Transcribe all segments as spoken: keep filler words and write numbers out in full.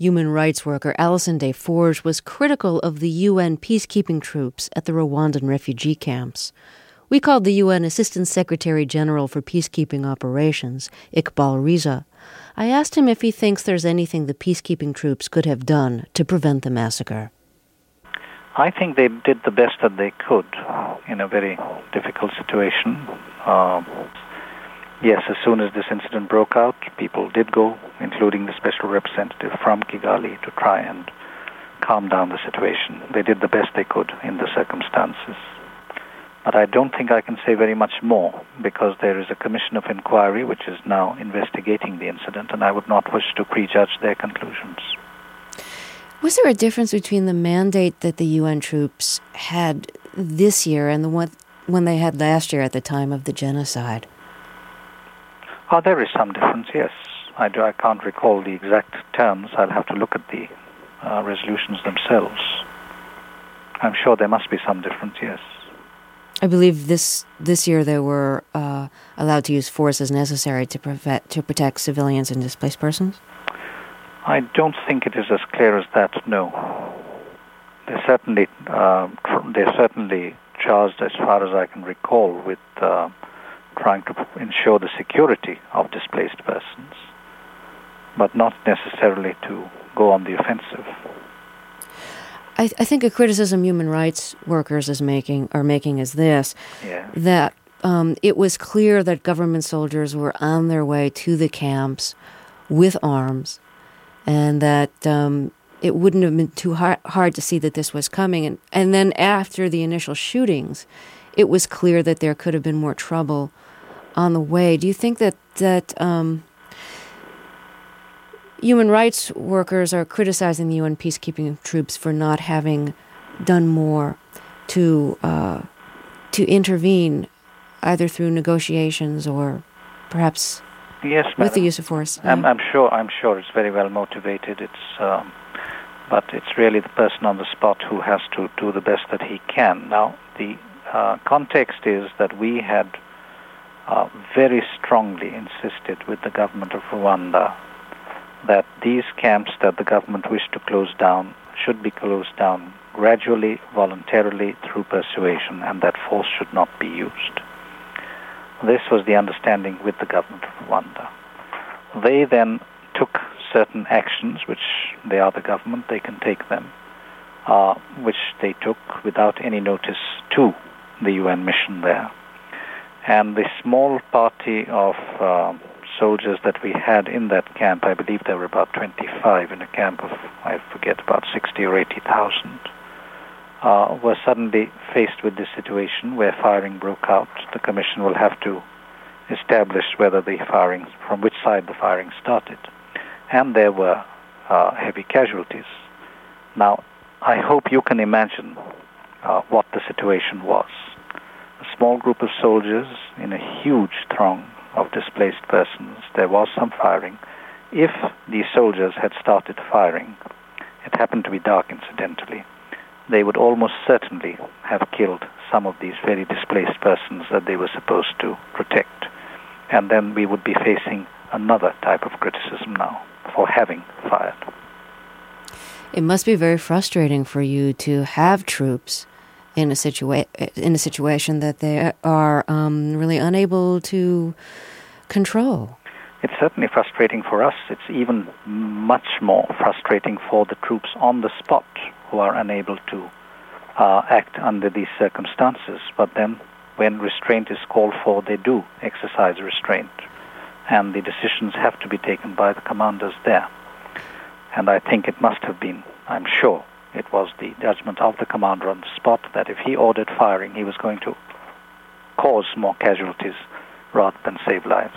human rights worker Alison Des-Forges was critical of the U N peacekeeping troops at the Rwandan refugee camps. We called the U N Assistant Secretary General for Peacekeeping Operations, Iqbal Riza. I asked him if he thinks there's anything the peacekeeping troops could have done to prevent the massacre. I think they did the best that they could in a very difficult situation. Uh, yes, as soon as this incident broke out, people did go, including the special representative from Kigali, to try and calm down the situation. They did the best they could in the circumstances. But I don't think I can say very much more, because there is a commission of inquiry which is now investigating the incident, and I would not wish to prejudge their conclusions. Was there a difference between the mandate that the U N troops had this year and the one when they had last year at the time of the genocide? Oh, there is some difference, yes. I, do, I can't recall the exact terms. I'll have to look at the uh, resolutions themselves. I'm sure there must be some difference, yes. I believe this this year they were uh, allowed to use force as necessary to prevent, to protect civilians and displaced persons? I don't think it is as clear as that, no. They're certainly, uh, tr- they're certainly charged, as far as I can recall, with uh, trying to ensure the security of displaced persons, but not necessarily to go on the offensive. I, th- I think a criticism human rights workers is making are making is this, yeah. that um, it was clear that government soldiers were on their way to the camps with arms, and that um, it wouldn't have been too hard, hard to see that this was coming. And, and then after the initial shootings, it was clear that there could have been more trouble on the way. Do you think that, that um, human rights workers are criticizing the U N peacekeeping troops for not having done more to uh, to intervene, either through negotiations or perhaps yes, with madam. the use of force? I'm, I'm sure. I'm sure it's very well motivated. It's, um, but it's really the person on the spot who has to do the best that he can. Now, the uh, context is that we had uh, very strongly insisted with the government of Rwanda that these camps that the government wished to close down should be closed down gradually, voluntarily, through persuasion, and that force should not be used. This was the understanding with the government of Rwanda. They then took certain actions, which they are the government, they can take them, uh, which they took without any notice to the U N mission there. And the small party of uh, soldiers that we had in that camp, I believe there were about twenty-five in a camp of, I forget, about sixty or eighty thousand, uh, were suddenly faced with this situation where firing broke out. The commission will have to establish whether the firing, from which side the firing started. And there were uh, heavy casualties. Now, I hope you can imagine uh, what the situation was. A small group of soldiers in a huge throng of displaced persons. There was some firing. If these soldiers had started firing, it happened to be dark incidentally, they would almost certainly have killed some of these very displaced persons that they were supposed to protect. And then we would be facing another type of criticism now for having fired. It must be very frustrating for you to have troops in a situa- in a situation that they are um, really unable to control. It's certainly frustrating for us. It's even much more frustrating for the troops on the spot who are unable to uh, act under these circumstances. But then when restraint is called for, they do exercise restraint. And the decisions have to be taken by the commanders there. And I think it must have been, I'm sure, it was the judgment of the commander on the spot that if he ordered firing, he was going to cause more casualties rather than save lives.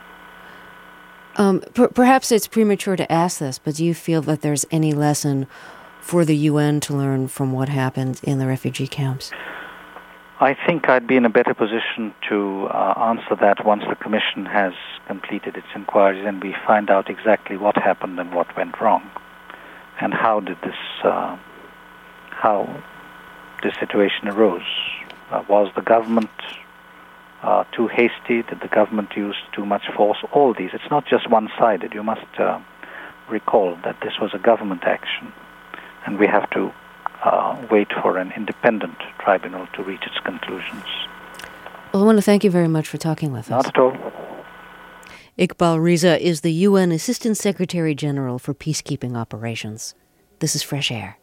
Um, per- perhaps it's premature to ask this, but do you feel that there's any lesson for the U N to learn from what happened in the refugee camps? I think I'd be in a better position to uh, answer that once the Commission has completed its inquiries and we find out exactly what happened and what went wrong, and how did this, uh, how this situation arose. Uh, was the government uh, too hasty? Did the government use too much force? All these. It's not just one-sided. You must uh, recall that this was a government action, and we have to uh, wait for an independent tribunal to reach its conclusions. Well, I want to thank you very much for talking with us. Not at all. Iqbal Riza is the U N Assistant Secretary General for Peacekeeping Operations. This is Fresh Air.